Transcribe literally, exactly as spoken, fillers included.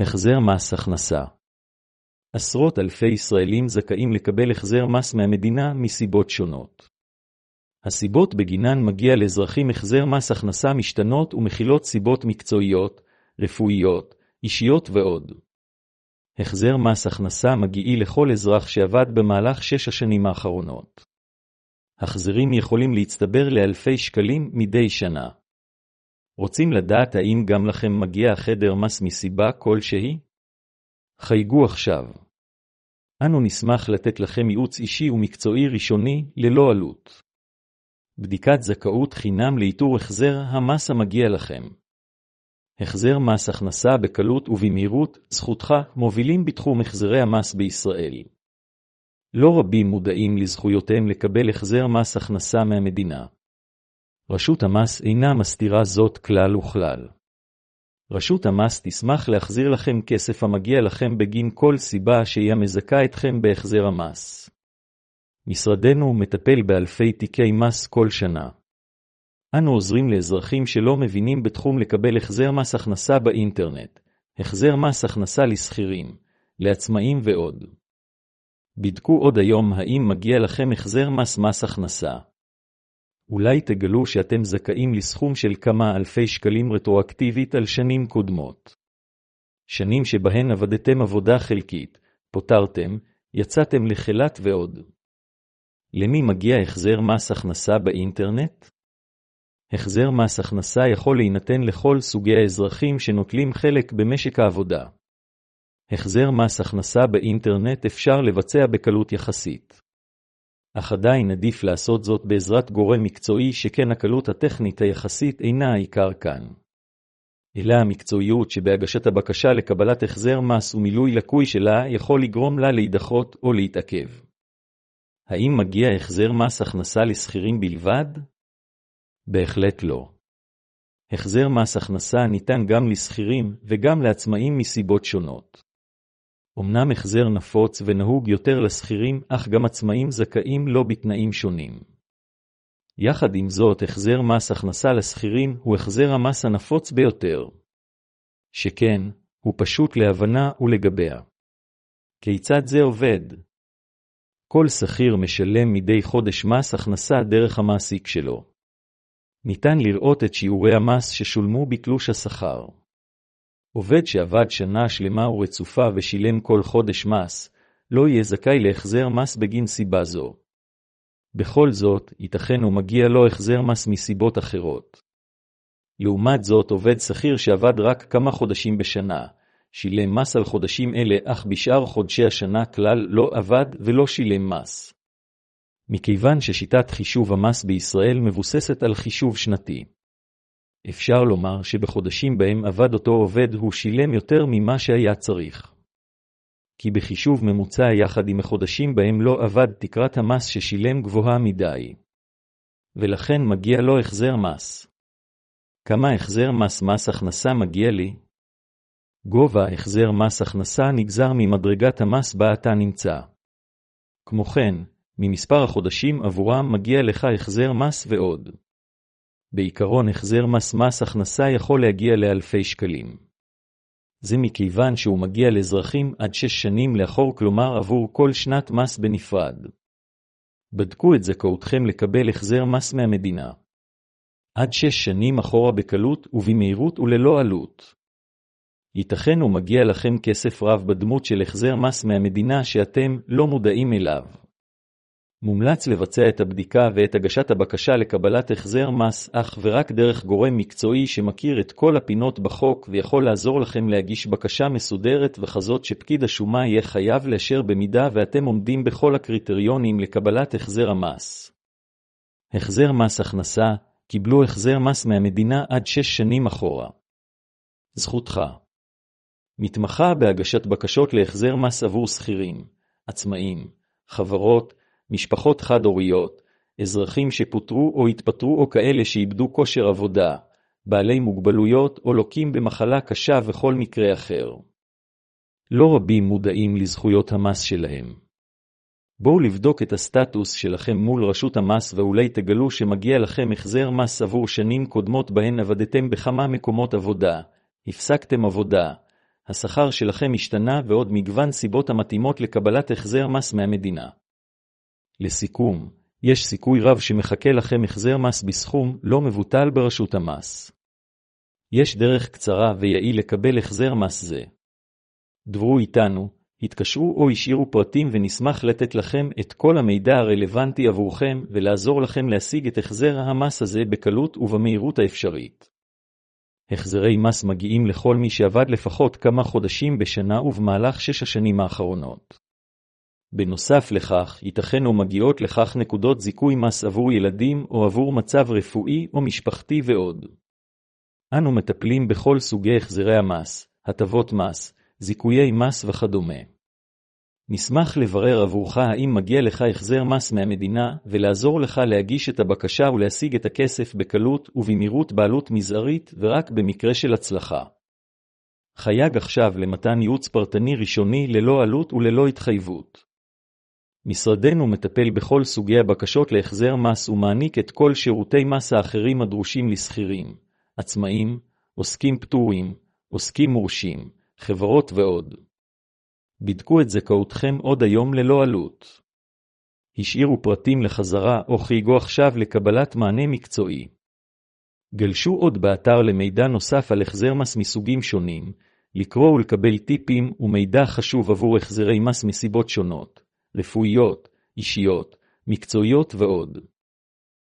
החזר מס הכנסה. עשרות אלפי ישראלים זכאים לקבל החזר מס מהמדינה מסיבות שונות. הסיבות בגינן מגיע לאזרחים החזר מס הכנסה משתנות ומכילות סיבות מקצועיות, רפואיות, אישיות ועוד. החזר מס הכנסה מגיעי לכל אזרח שעבד במהלך שש השנים האחרונות. החזרים יכולים להצטבר לאלפי שקלים מדי שנה. רוצים לדעת האם גם לכם מגיע החדר מס מסיבה כלשהי? חייגו עכשיו. אנו נשמח לתת לכם ייעוץ אישי ומקצועי ראשוני ללא עלות. בדיקת זכאות חינם לאיתור החזר המס המגיע לכם. החזר מס הכנסה בקלות ובמהירות, זכותך, מובילים בתחום החזרי המס בישראל. לא רבים מודעים לזכויותיהם לקבל החזר מס הכנסה מהמדינה. רשות המס אינה מסתירה זאת כלל וכלל. רשות המס תשמח להחזיר לכם כסף המגיע לכם בגין כל סיבה שהיא מזכה אתכם בהחזר המס. משרדנו מטפל באלפי תיקי מס כל שנה. אנו עוזרים לאזרחים שלא מבינים בתחום לקבל החזר מס הכנסה באינטרנט, החזר מס הכנסה לשכירים, לעצמאים ועוד. בדקו עוד היום האם מגיע לכם החזר מס מס הכנסה. אולי תגלו שאתם זכאים לסכום של כמה אלפי שקלים רטרואקטיבית על שנים קודמות. שנים שבהן עבדתם עבודה חלקית, פוטרתם, יצאתם לחל"ת ועוד. למי מגיע החזר מס הכנסה באינטרנט? החזר מס הכנסה יכול להינתן לכל סוגי האזרחים שנוטלים חלק במשק העבודה. החזר מס הכנסה באינטרנט אפשר לבצע בקלות יחסית. אך עדיין עדיף לעשות זאת בעזרת גורם מקצועי שכן הקלות הטכנית היחסית אינה העיקר כאן. אלא המקצועיות שבהגשת הבקשה לקבלת החזר מס ומילוי לקוי שלה יכול לגרום לה להידחות או להתעכב. האם מגיע החזר מס הכנסה לשכירים בלבד? בהחלט לא. החזר מס הכנסה ניתן גם לשכירים וגם לעצמאים מסיבות שונות. אמנם החזר נפוץ ונהוג יותר לשכירים, אך גם עצמאים זכאים לו בתנאים שונים. יחד עם זאת, החזר מס הכנסה לשכירים הוא החזר המס הנפוץ ביותר. שכן, הוא פשוט להבנה ולגביה. כיצד זה עובד? כל שכיר משלם מדי חודש מס הכנסה דרך המעסיק שלו. ניתן לראות את שיעורי המס ששולמו בתלוש השכר. עובד שעבד שנה שלמה ורצופה ושילם כל חודש מס, לא יהיה זכאי להחזר מס בגין סיבה זו. בכל זאת, ייתכן ומגיע לו החזר מס מסיבות אחרות. לעומת זאת, עובד שכיר שעבד רק כמה חודשים בשנה, שילם מס על חודשים אלה, אך בשאר חודשי השנה כלל לא עבד ולא שילם מס. מכיוון ששיטת חישוב המס בישראל מבוססת על חישוב שנתי. אפשר לומר שבחודשים בהם עבד אותו עובד הוא שילם יותר ממה שהיה צריך. כי בחישוב ממוצע יחד עם החודשים בהם לא עבד תקרת המס ששילם גבוהה מדי. ולכן מגיע לו החזר מס. כמה החזר מס מס הכנסה מגיע לי? גובה החזר מס הכנסה נגזר ממדרגת המס בה אתה נמצא. כמו כן, ממספר החודשים עבורם מגיע לך החזר מס ועוד. בעיקרון החזר מס מס הכנסה יכול להגיע לאלפי שקלים. זה מכיוון שהוא מגיע לאזרחים עד שש שנים לאחור, כלומר עבור כל שנת מס בנפרד. בדקו את זכאותכם לקבל החזר מס מהמדינה. עד שש שנים אחורה בקלות ובמהירות וללא עלות. ייתכן ומגיע לכם כסף רב בדמות של החזר מס מהמדינה שאתם לא מודעים אליו. מומלץ לבצע את הבדיקה ואת הגשת הבקשה לקבלת החזר מס אך ורק דרך גורם מקצועי שמכיר את כל הפינות בחוק ויכול לעזור לכם להגיש בקשה מסודרת וכזאת שפקיד השומה יהיה חייב לאשר במידה ואתם עומדים בכל הקריטריונים לקבלת החזר המס. החזר מס הכנסה, קיבלו החזר מס מהמדינה עד שש שנים אחורה. זכותך. מתמחה בהגשת בקשות להחזר מס עבור שכירים, עצמאים, חברות, משפחות חד-הוריות, אזרחים שפוטרו או התפטרו או כאלה שאיבדו כושר עבודה, בעלי מוגבלויות או לוקים במחלה קשה וכל מקרה אחר. לא רבים מודעים לזכויות המס שלהם. בואו לבדוק את הסטטוס שלכם מול רשות המס ואולי תגלו שמגיע לכם החזר מס עבור שנים קודמות בהן עבדתם בכמה מקומות עבודה, הפסקתם עבודה, השכר שלכם השתנה ועוד מגוון סיבות המתאימות לקבלת החזר מס מהמדינה. לסיכום, יש סיכוי רב שמחכה לכם החזר מס בסכום לא מבוטל ברשות המס. יש דרך קצרה ויעיל לקבל החזר מס זה. דברו איתנו, התקשרו או השאירו פרטים ונשמח לתת לכם את כל המידע הרלוונטי עבורכם ולעזור לכם להשיג את החזר המס הזה בקלות ובמהירות האפשרית. החזרי מס מגיעים לכל מי שעבד לפחות כמה חודשים בשנה ובמהלך שש השנים האחרונות. בנוסף לכך, ייתכן או מגיעות לכך נקודות זיכוי מס עבור ילדים או עבור מצב רפואי או משפחתי ועוד. אנו מטפלים בכל סוגי החזרי המס, הטבות מס, זיכויי מס וכדומה. נשמח לברר עבורך האם מגיע לך החזר מס מהמדינה ולעזור לך להגיש את הבקשה ולהשיג את הכסף בקלות ובמהירות בעלות מזערית ורק במקרה של הצלחה. חייג עכשיו למתן ייעוץ פרטני ראשוני ללא עלות וללא התחייבות. משרדנו מטפל בכל סוגי הבקשות להחזר מס ומעניק את כל שירותי מס האחרים הדרושים לשכירים, עצמאים, עוסקים פטורים, עוסקים מורשים, חברות ועוד. בדקו את זכאותכם עוד היום ללא עלות. השאירו פרטים לחזרה או חייגו עכשיו לקבלת מענה מקצועי. גלשו עוד באתר למידע נוסף על החזר מס מסוגים שונים, לקרוא ולקבל טיפים ומידע חשוב עבור החזרי מס מסיבות שונות, רפואיות, אישיות, מקצועיות ועוד.